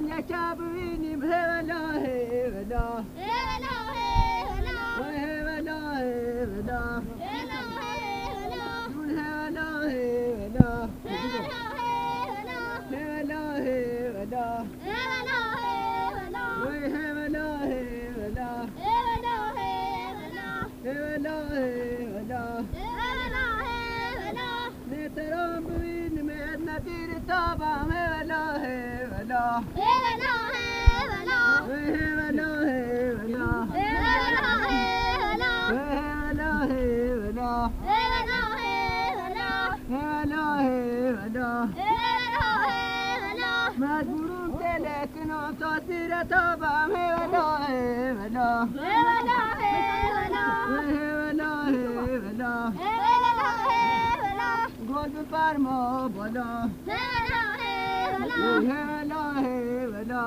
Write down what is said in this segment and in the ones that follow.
من یکم ببینیم هولا هولا هولا هولا هولا جون هولا هولا هولا هولا وی هولا هولا هولا هولا نترام ببینیم ندیر تابم هولا هولا هولا هولا مجبورم تلکنم تا تیر تابم هولا هولا هولا هولا گل بفرما بالا هولا هولا هولا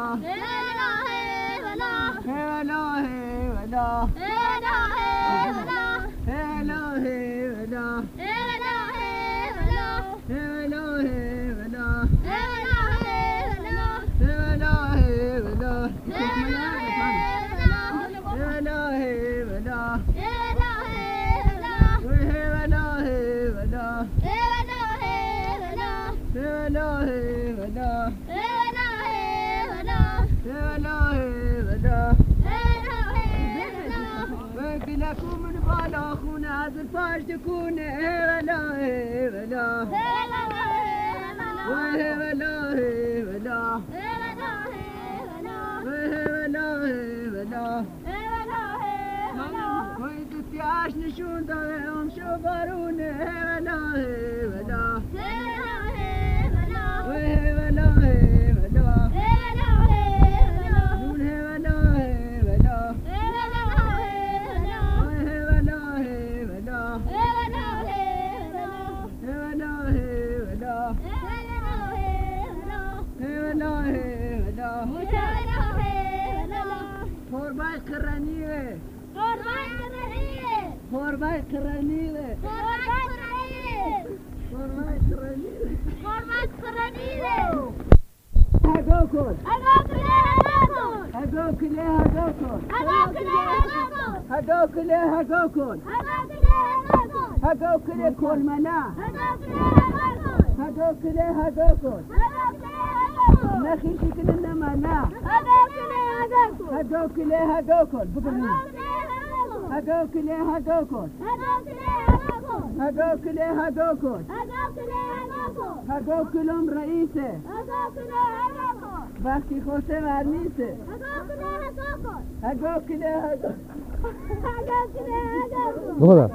هولا هولا لكم من بالا خونا از الفاش تكون هولا هولا هولا هولا هولا وين تتياش نشون داهم شو بارون هولا هولا هولا Horbay kıraniye. Horbay kıraniye. Horbay kıraniye. Horbay kıraniye. Hormat kıraniye. Hagokol. Hagokule hagokol. Hagokule hagokol. Hagokule hagokol. Hagokule hagokol. Hagokule hagokol. Hagokule kolmana. Hagokule hagokol. Hagokule hagokol. Hagokule hagokol. نخيشي كلنا معنا. Hagokule hagokol. هدوكلي هدوكل بقولي Hagokule hagokol. هدوكلي هدوكل Hagokule hagokol. هدوكلي هدوكل Hagokule hagokol. هدوكلهم رئيسه Hagokule hagokol. وقتی خوشه ورنیسه Hagokule hagokol. هدوكلي هدوكل Hagokule hagokol. بخدا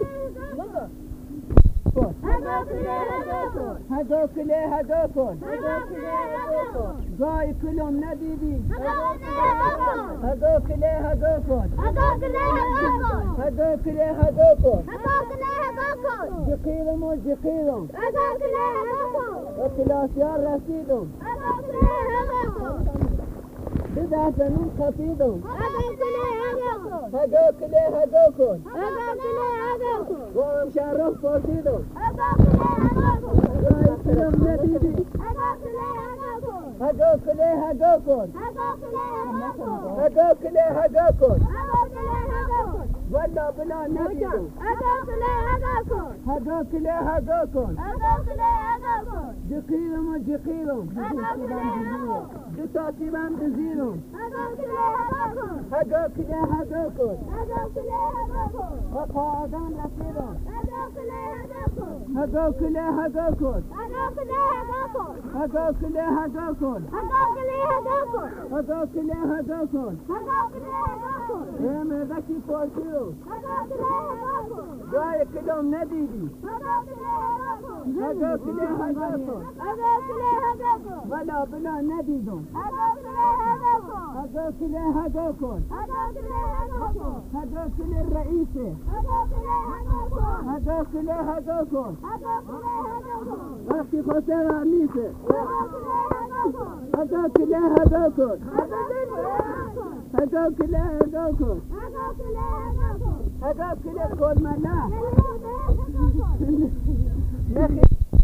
Hagokule hagokol. هدوكلي هدوكل Hagokule hagokol. زای کلم ندیدی Hagokule hagokol. هدوكلي هدوكل Hagokule hagokol. هدوكلي هدوكل Hagokule hagokol. جقيلهم وجقيلهم Hagokule hagokol. وكلاسيار رسيدهم Hagokule hagokol. بدعتنون خفيدهم Hagokule hagokol. هدوكلي هدوكل Hagokule hagokol. وهم شعرهم فرسيدهم Hagokule hagokol. زای کلم ندیدی Hagokule hagokol. هدوكلي هدوكل Hagokule hagokol. هدوكلي هدوكل Hagokule hagokol. ولا بلا نديدهم Hagokule hagokol. هدوكلي هدوكل Hagokule hagokol. جقيلهم وجقيلهم Hagokule hagokol. دتاتي من دزيلهم Hagokule hagokol. هدوكلي هدوكل Hagokule hagokol. وقاعدان رسيدهم Hagokule hagokol. هدوكلي هدوكل Hagokule hagokol. هدوكلي هدوكل Hagokule hagokol. هدوكلي هدوكل Hagokule hagokol. يا مدكي فورتيو Hagokule hagokol. جاي كلهم نديدي Hagokule hagokol. هدوكلي هدوكل Hagokule hagokol. ولا بلا نديدهم Hagokule hagokol. هدوكلي هدوكل Hagokule hagokol. هدوكلي الرئيسة Hagokule hagokol. هدوكلي هدوكل Hagokule hagokol. وقتی خوشه ورنیسه Hagokule hagokol. هدوكلي هدوكل Hagokule hagokol. هدوكلي هدوكل Hagokule hagokol. هدوكلي كل ملا Hagokule hagokol. نخي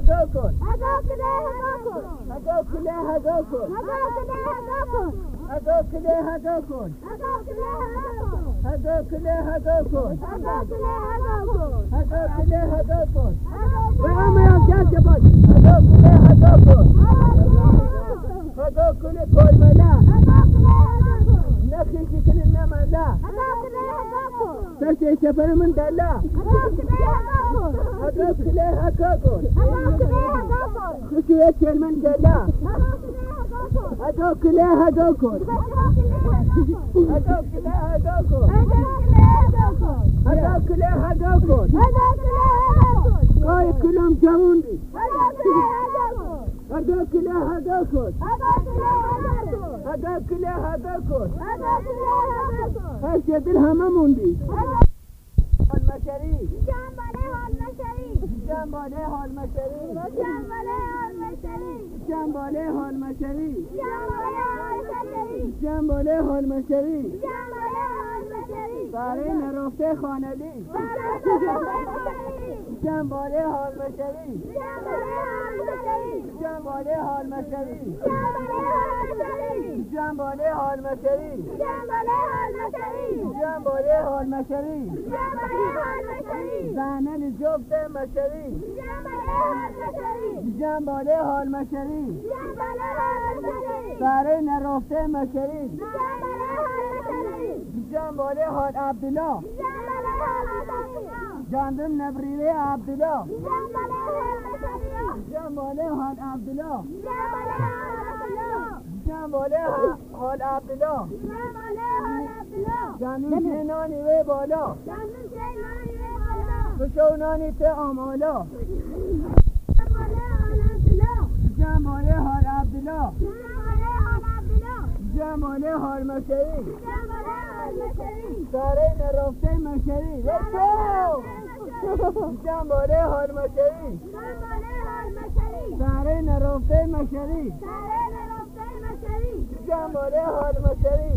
هدا کن هدا کله هدا کن هدا کله هدا کن هدا کله هدا کن هدا کله هدا کن هدا کله هدا کن هدا کله هدا کن هدا کله هدا هدا کله هدا کن کن هدا و اما از جد باش هدا کله هدا کن هدا کله کلمله نخیشی کنی نمله سرچه سفر من دله هدا کله هدا کن خشویت کلمن دله هدا کله هدا کن هدا کله هدا کن هدا کله هدا کن کای کلم جوندی هدا کله هدا کن هدا کله هدا کن هر چه دل همه موندی حال مشری جنباله حال مشری جنباله حال مشری جنباله حال مشری برای نرفته خانلی جنباله حال مشری جنباله حال مشری جنباله حال مشری جنباله حال مشری زنن جفت مشری جنباله حال مشری برای نرفته مشری جنباله حال عبدالله جاندم نبریده عبدالله جنباله حال عبدالله جنباله حال عبدالله جانم شنانی وی بالا بشونانی ته آمالا جنباله حال عبدالله جنباله حال مشری ساره نرفته مشری جنباله حال مشری ساره نرفته مشری جنباله حال مشری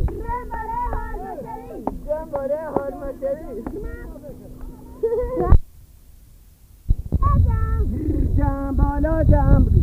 جنباله حال مشری جنبالا جنبری